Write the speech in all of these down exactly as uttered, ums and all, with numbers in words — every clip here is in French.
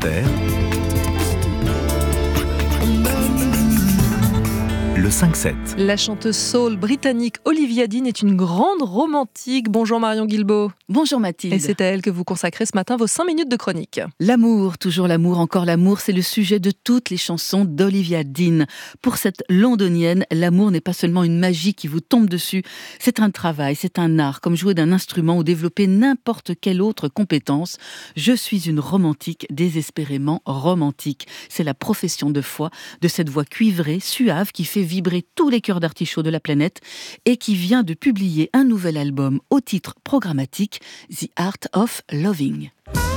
Inter, le cinq sept. La chanteuse soul britannique Olivia Dean est une grande romantique. Bonjour Marion Guilbault. Bonjour Mathilde. Et c'est à elle que vous consacrez ce matin vos cinq minutes de chronique. L'amour, toujours l'amour, encore l'amour, c'est le sujet de toutes les chansons d'Olivia Dean. Pour cette londonienne, l'amour n'est pas seulement une magie qui vous tombe dessus, c'est un travail, c'est un art, comme jouer d'un instrument ou développer n'importe quelle autre compétence. Je suis une romantique, désespérément romantique. C'est la profession de foi de cette voix cuivrée, suave, qui fait vibrer tous les cœurs d'artichauts de la planète et qui vient de publier un nouvel album au titre programmatique, The Art of Loving.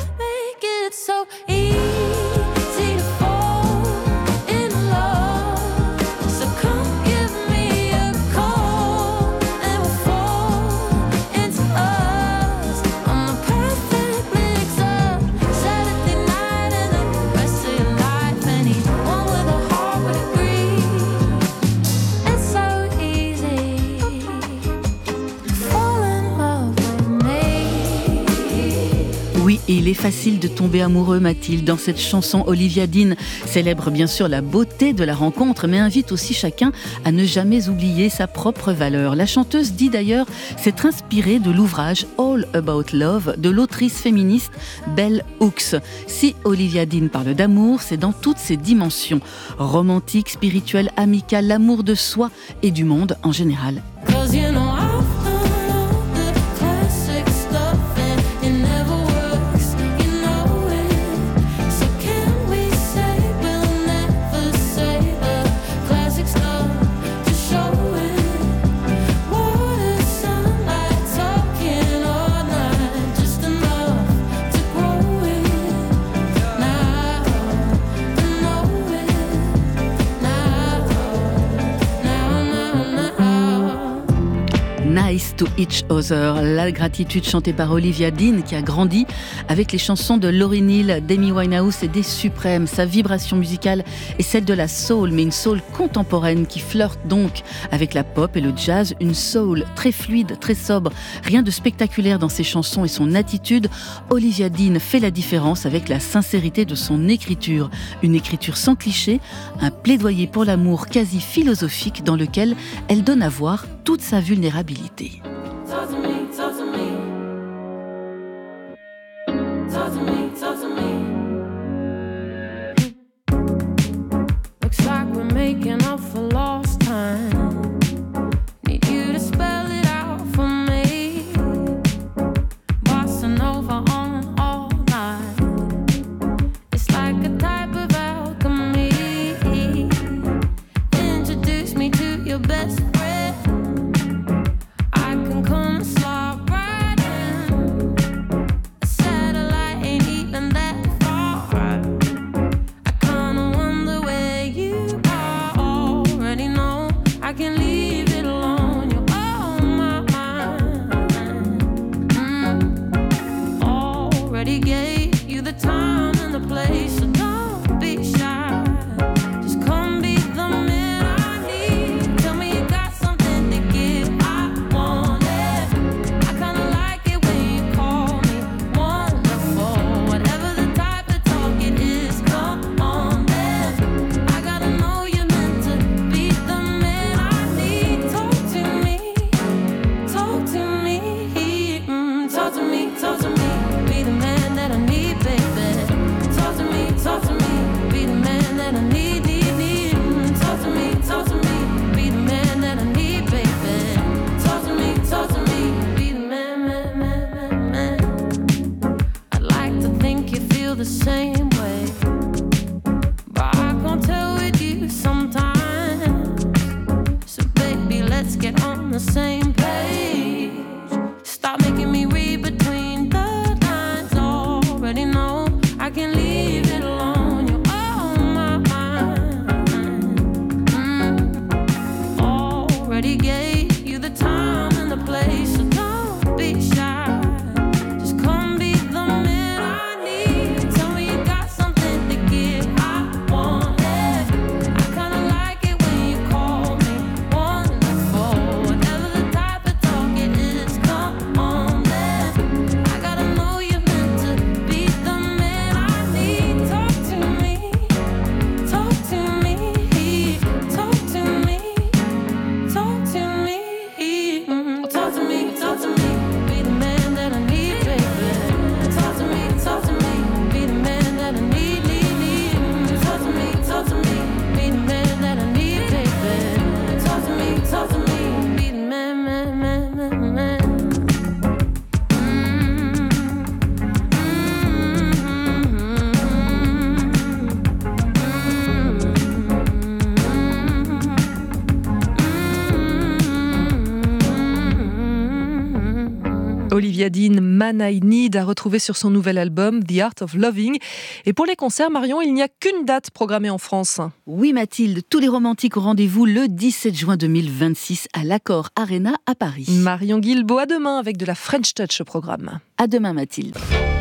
Oui, et il est facile de tomber amoureux, Mathilde. Dans cette chanson, Olivia Dean célèbre bien sûr la beauté de la rencontre, mais invite aussi chacun à ne jamais oublier sa propre valeur. La chanteuse dit d'ailleurs s'être inspirée de l'ouvrage All About Love de l'autrice féministe Bell Hooks. Si Olivia Dean parle d'amour, c'est dans toutes ses dimensions. Romantique, spirituelle, amicale, l'amour de soi et du monde en général. Nice to each other, la gratitude chantée par Olivia Dean qui a grandi avec les chansons de Lauryn Hill, d'Amy Winehouse et des Supremes. Sa vibration musicale est celle de la soul, mais une soul contemporaine qui flirte donc avec la pop et le jazz, une soul très fluide, très sobre. Rien de spectaculaire dans ses chansons et son attitude. Olivia Dean fait la différence avec la sincérité de son écriture. Une écriture sans cliché, un plaidoyer pour l'amour quasi philosophique dans lequel elle donne à voir toute sa vulnérabilité. Talk to me, talk to me. Talk to me, talk to me. Looks like we're making up for lost time. Need you to spell it out for me. Bossa Nova on all night. It's like a type of alchemy. Introduce me to your best friend. The same way, but I can't tell with you sometimes. So baby, let's get on the same page. Stop making me read between the lines. Already know I can leave it alone. You're on my mind. Mm. Already gave you the time and the place, so don't be shy. Just come be the man I need. Tell me you got Olivia Dean, Man I Need, à retrouver sur son nouvel album The Art of Loving. Et pour les concerts, Marion, il n'y a qu'une date programmée en France. Oui Mathilde, tous les romantiques au rendez-vous le dix-sept juin deux mille vingt-six à l'Accor Arena à Paris. Marion Guilbault, à demain avec de la French Touch au programme. À demain Mathilde.